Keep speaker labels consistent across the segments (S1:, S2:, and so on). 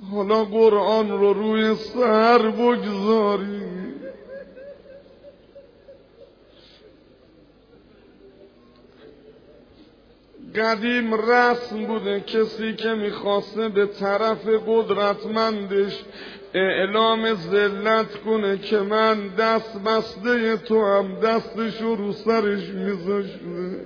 S1: حالا قرآن رو روی سر بگذاری. قدیم رسم بوده کسی که میخواسته به طرف قدرتمندش اعلام ذلت کنه که من دست بسته تو هم، دستش رو سرش میذاشته.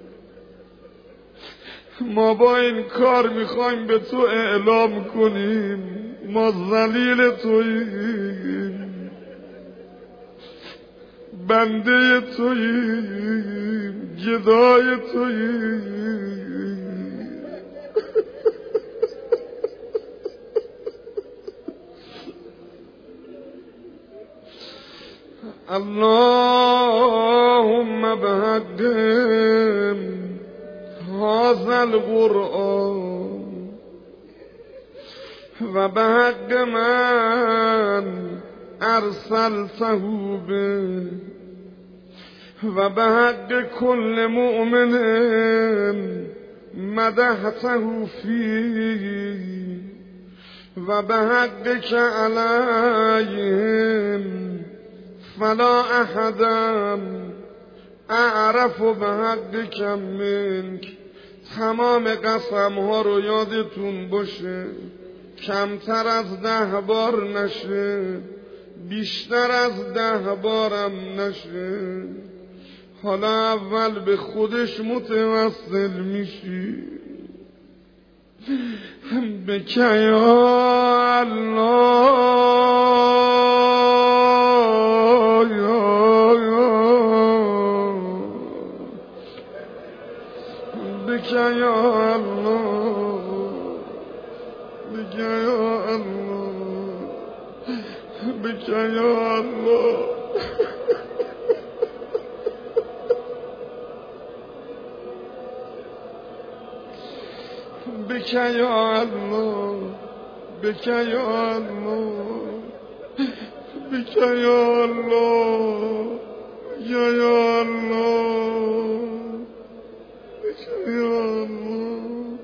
S1: ما با این کار میخوایم به تو اعلام کنیم ما ذلیل توییم، بنده توییم، گدای توییم. اللهم بحقهم هذا القرآن و بحق من ارسلته به و بحق كل مؤمن مدحته فيه و بحقك عليهم فلا احدا اعرف بحقك منك. تمام قسم ها رو یادتون باشه، کمتر از 10 بار نشه، بیشتر از 10 بارم نشه. حالا اول به خودش متوسل میشی. بکه یا الله بکه یا الله بکه یا الله بکه یا الله بکه یا الله بکه یا الله بکه یا الله یا یا الله بکه یا الله.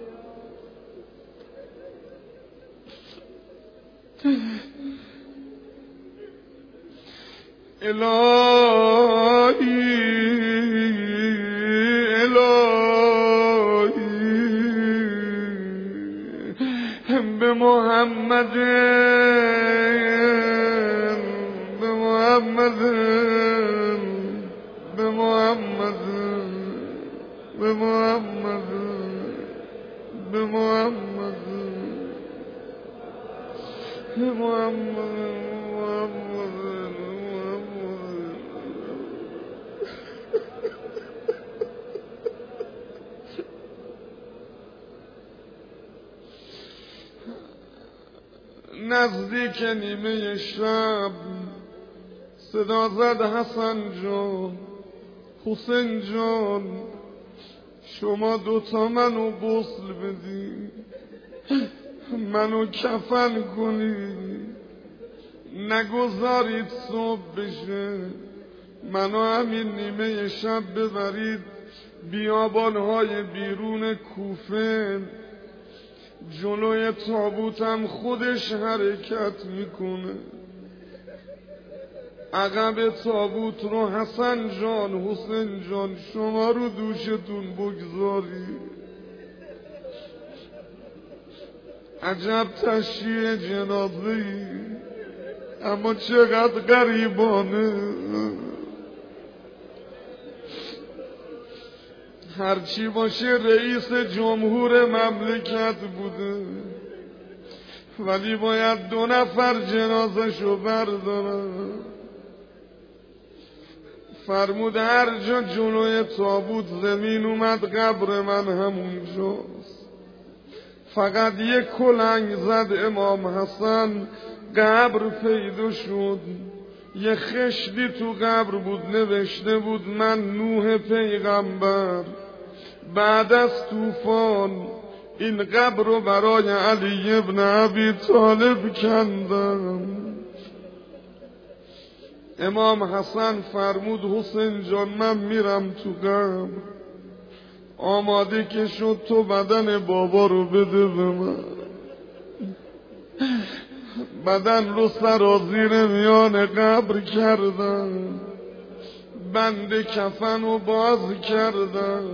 S1: الهی به محمد به محمد به محمد به محمد به محمد به محمد نزدیک نیمه شب صدا زد حسن جان، حسین جان، شما دوتا منو غسل بدی، منو کفن کنی، نگذارید صبح بشه، منو همین نیمه شب ببرید بیابانهای بیرون کوفه. جلوی تابوتم خودش حرکت میکنه، عقب تابوت رو حسن جان، حسین جان، شما رو دوشتون بگذاری. عجب تشییع جنازه‌ای، اما چقدر غریبانه. هرچی باشه رئیس جمهور مملکت بوده، ولی باید 2 نفر جنازه‌شو بردارن. فرمود هر جا جلوی تابوت زمین اومد قبر من همونجاست. فقط یک کلنگ زد امام حسن، قبر پیدا شد. یه خشتی تو قبر بود، نوشته بود من نوح پیغمبر بعد از طوفان این قبر رو برای علی ابن ابی طالب کندم. امام حسن فرمود حسین جان من میرم تو قبر، آماده که شد تو بدن بابا رو بده به من. بدن رو سرازیر میان قبر کردم، بند کفن رو باز کردم،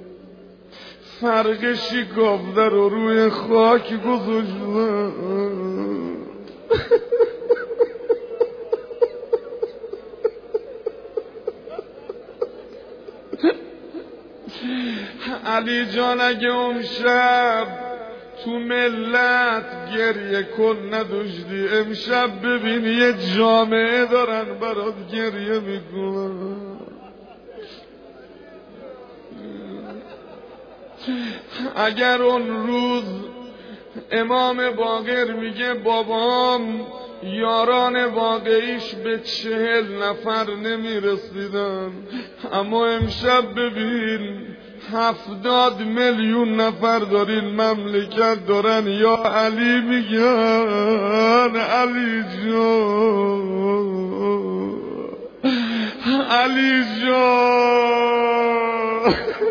S1: فرق شکافته رو روی خاک گذاشتم. علی جان اگه امشب تو ملت گریه کن نداشتی، امشب ببین یه جامعه دارن برات گریه میکنن. اگر اون روز امام باقر میگه بابام یاران واقعیش به 40 نفر نمیرسیدن، اما امشب ببین 70 میلیون نفر دارین مملکت دارن یا علی میگن علی جان، علی جان.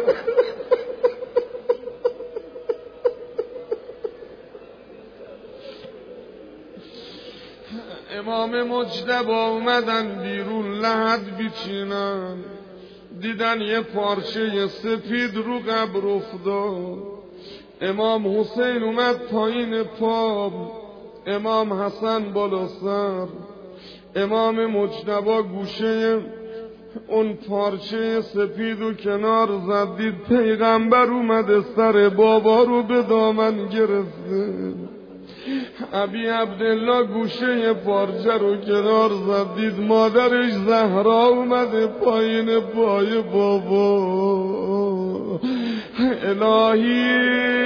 S1: امام مجتبی اومدن بیرون لحد بیچینن، دیدن یه پارچه سپید رو قبر افتاد. امام حسین اومد پایین پا، امام حسن بالا سر، امام مجتبی گوشه اون پارچه سپید و کنار زد، دید پیغمبر اومده سر بابا رو به دامن گرفته. ابی عبدالله گوشه پارچه رو کنار زد، دید مادرش زهرا اومده پایین پای بابا. الهی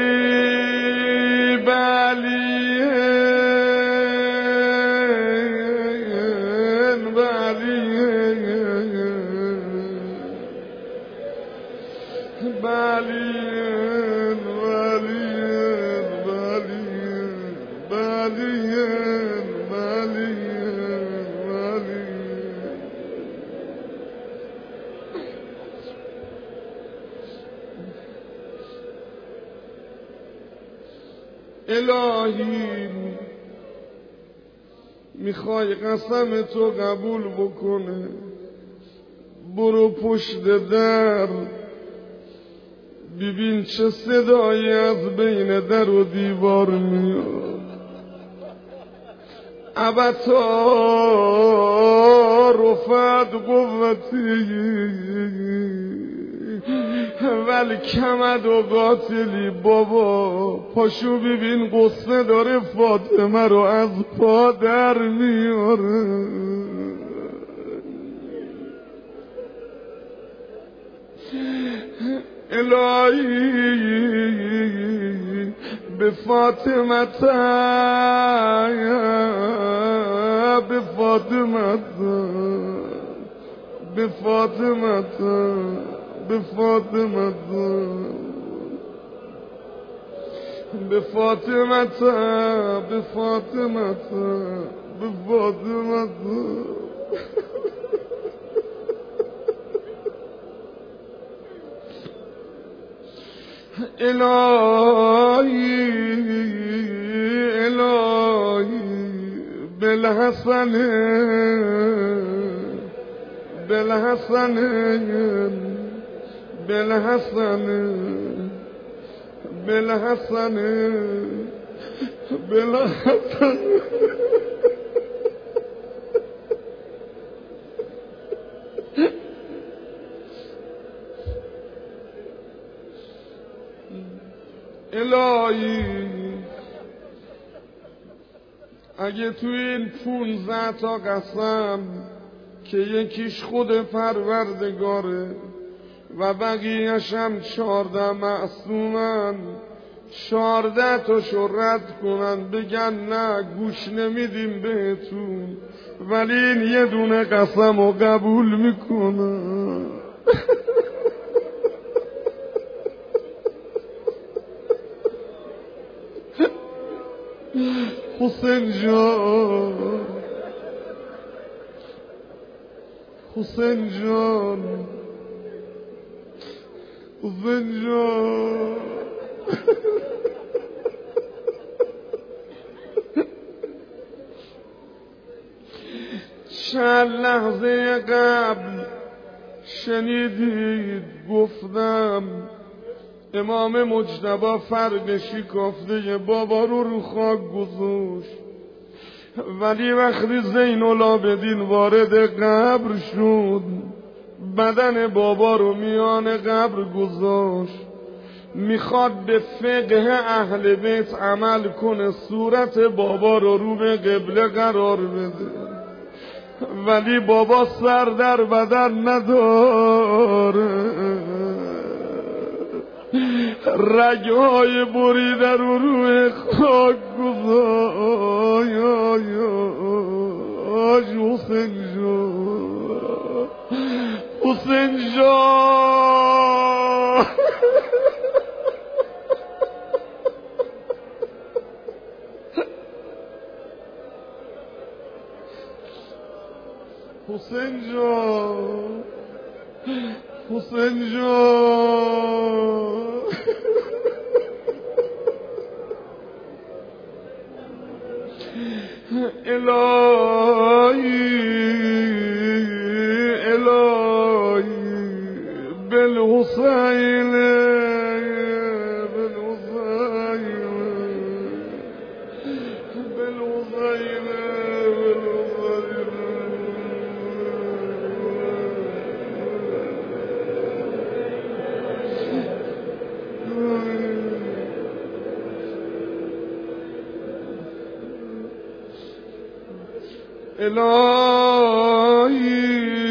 S1: الهی میخوای قسم تو قبول بکنه، برو پشت در ببین چه صدایی از بین در و دیوار میاد. ابتا رفعت قوتی ولی کمد و قاتلی. بابا پاشو ببین قصه داره فاطمه رو از پا در میاره. الهی به فاطمه به فاطمه به فاطمه به فاطمه به فاطمه به فاطمه به فاطمه. الهی الهی بالحسن بالحسن بالحسن بالحسن بالحسن الهی اگه تو این 15 تا قسم که یکیش خود پروردگاره و بقیه‌اش هم 14 معصومن، 14 تاشو رد کنن بگن نه گوش نمیدیم بهتون، ولی این یه دونه قسم رو قبول میکنن. حسین جان حسین جان حسین جان چند لحظه قبل شنیدید گفتم امام مجتبی فرق شکافته بابا رو خاک گذاشت، ولی وقتی زین العابدین وارد قبر شد بدن بابا رو میان قبر گذاشت، میخواد به فقه اهل بیت عمل کنه، صورت بابا رو به قبله قرار بده، ولی بابا سر در بدن نداره، رگهای بریده رو روی خاک گذاشت. حسین جان، حسین جان، حسین جان، حسین جان، الهی الهی بالحسین الهی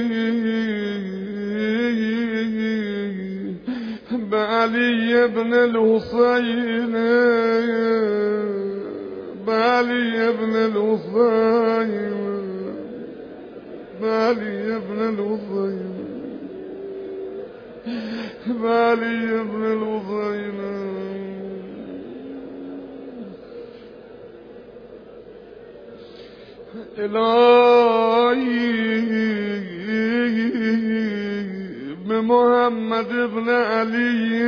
S1: بعلی ابن الحسین، بعلی ابن الحسین، بعلی ابن الحسین، بعلی ابن الحسین. الهی به محمد ابن علی،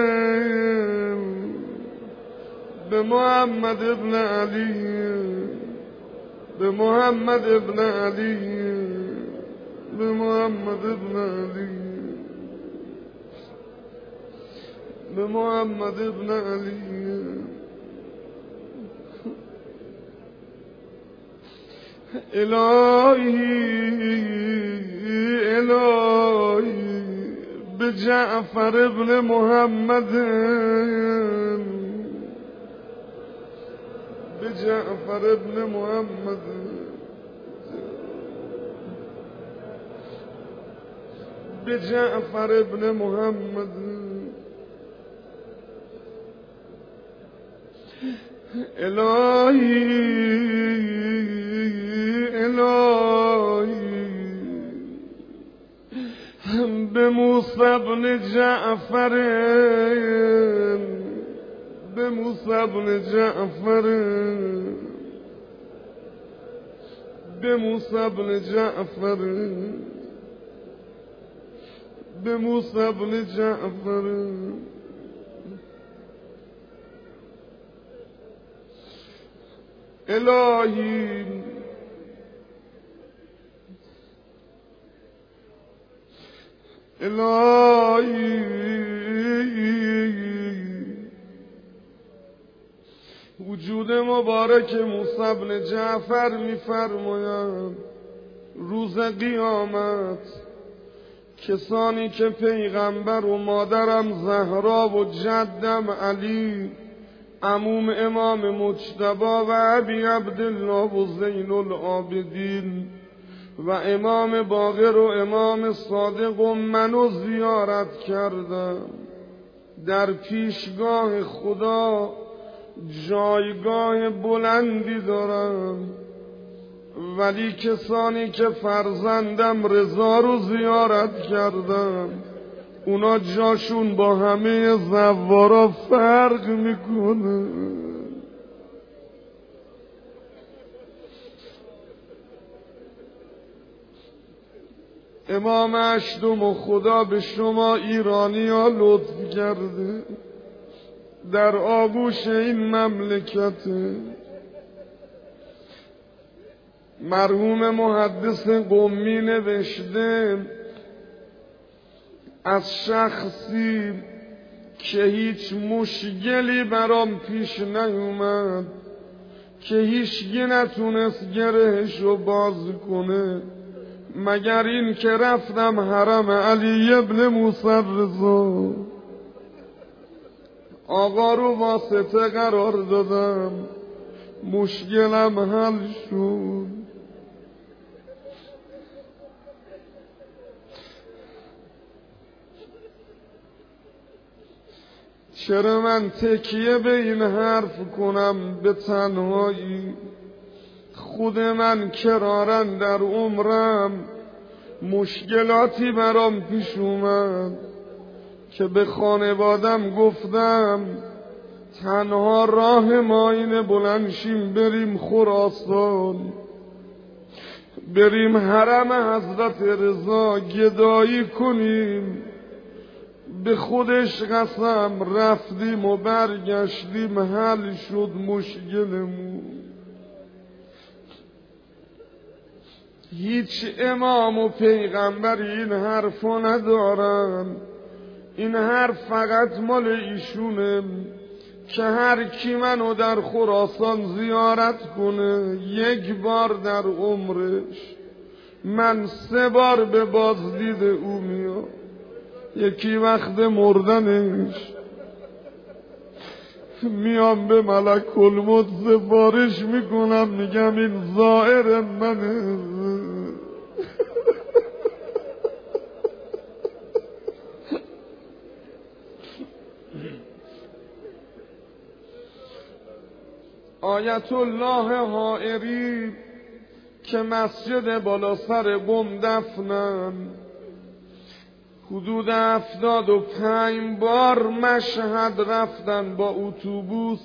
S1: به محمد ابن علی، به محمد ابن علی، به محمد ابن علی، به محمد ابن علی. الهی الهی به جعفر ابن محمد، به جعفر ابن محمد، به جعفر ابن محمد. الهی الهی به موسی بن جعفر، به موسی بن جعفر، به موسی بن جعفر، به موسی بن جعفر. الهی الهی وجود مبارک موسی بن جعفر می‌فرمایند روز قیامت کسانی که پیغمبر و مادرم زهرا و جدم علی، عموم امام مجتبی و ابی عبدالله و زین العابدین و امام باقر و امام صادق و منو زیارت کردم، در پیشگاه خدا جایگاه بلندی دارم، ولی کسانی که فرزندم رضا رو زیارت کردم اونا جاشون با همه زوارا فرق میکنه. امام هشتم و خدا به شما ایرانی ها لطف کرده، در آغوش این مملکت مرحوم محدث قمی نوشته از شخصی که هیچ مشکلی برام پیش نیومد، که هیچگی نتونست گرهشو باز کنه، مگر این که رفتم حرم علی ابن موسی رضا، آقا رو واسطه قرار دادم، مشکلم حل شد. چرا من تکیه به این حرف کنم به تنهایی؟ خود من کرارن در عمرم مشکلاتی برام پیش اومد که به خانوادم گفتم تنها راه ما اینه بلند شیم بریم خراسان، بریم حرم حضرت رضا گدایی کنیم. به خودش قسم رفتیم و برگشتیم، حل شد مشکلمون. هیچ امام و پیغمبری این حرفو ندارن، این حرف فقط مال ایشونه که هر کی منو در خراسان زیارت کنه یک بار در عمرش، من 3 بار به بازدید او میام. یکی وقت مردنش میام به ملک الموت سفارش میکنم، میگم این زائر منه. آیت الله حائری که مسجد بالا سر قم دفنن، حدود 75 بار مشهد رفتن با اتوبوس.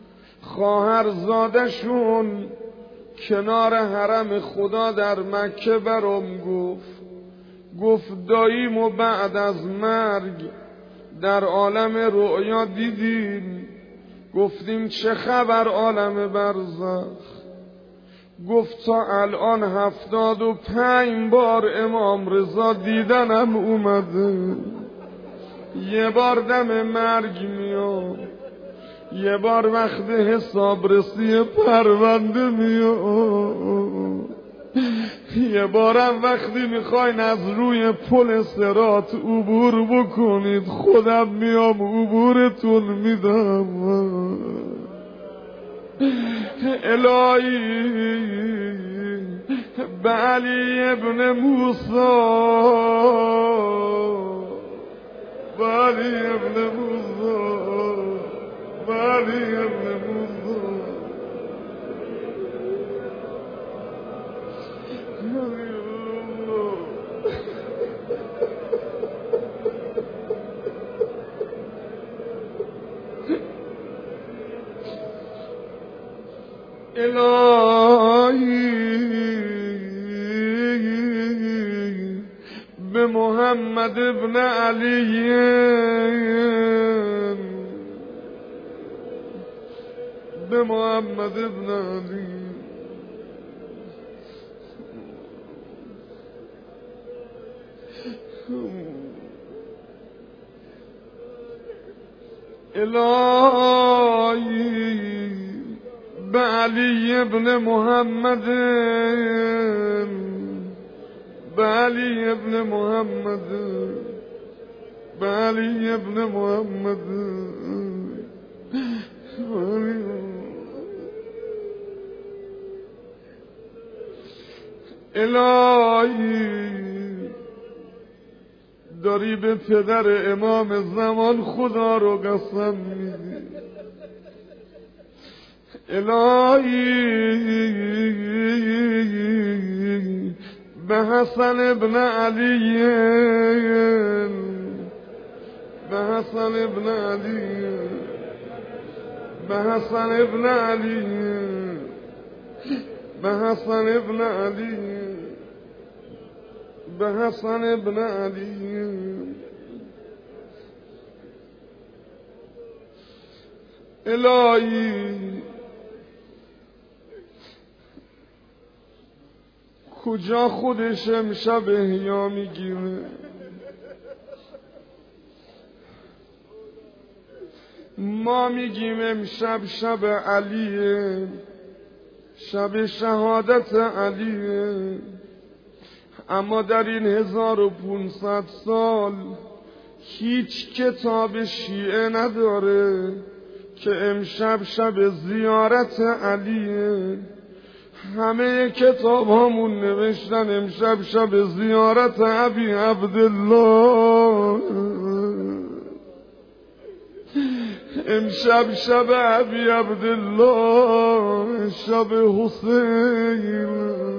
S1: خواهرزادشون کنار حرم خدا در مکه برام گفت داییمو بعد از مرگ در عالم رؤیا دیدیم. گفتیم چه خبر عالم برزخ؟ گفت تا الان 75 بار امام رضا دیدنم اومده. یه بار دم مرگ میاد، یه بار وقت حسابرسی پرونده میاد، یه بارم وقتی میخواین از روی پل صراط عبور بکنید خودم میام عبورتون میدم. الهی به علی ابن موسی، به علی ابن موسی، به علی ابن موسی. الهی به محمد ابن علی، به محمد ابن علی. الهی به علی ابن محمد، به علی ابن محمد، به علی ابن محمد. الهی داری به پدر امام زمان خدا رو قسم میدی. الهی به حسن ابن علی، به حسن ابن علی، به حسن ابن علی، به حسن ابن علی، به حسن ابن علی. الهی کجا خودش امشب احیا میگیره؟ ما میگیم امشب شب علیه، شب شهادت علیه، اما در این 1500 سال هیچ کتاب شیعه نداره که امشب شب زیارت علیه. همه کتاب هامون نوشتن امشب شب زیارت ابی عبدالله، امشب شب ابی عبدالله، شب حسین.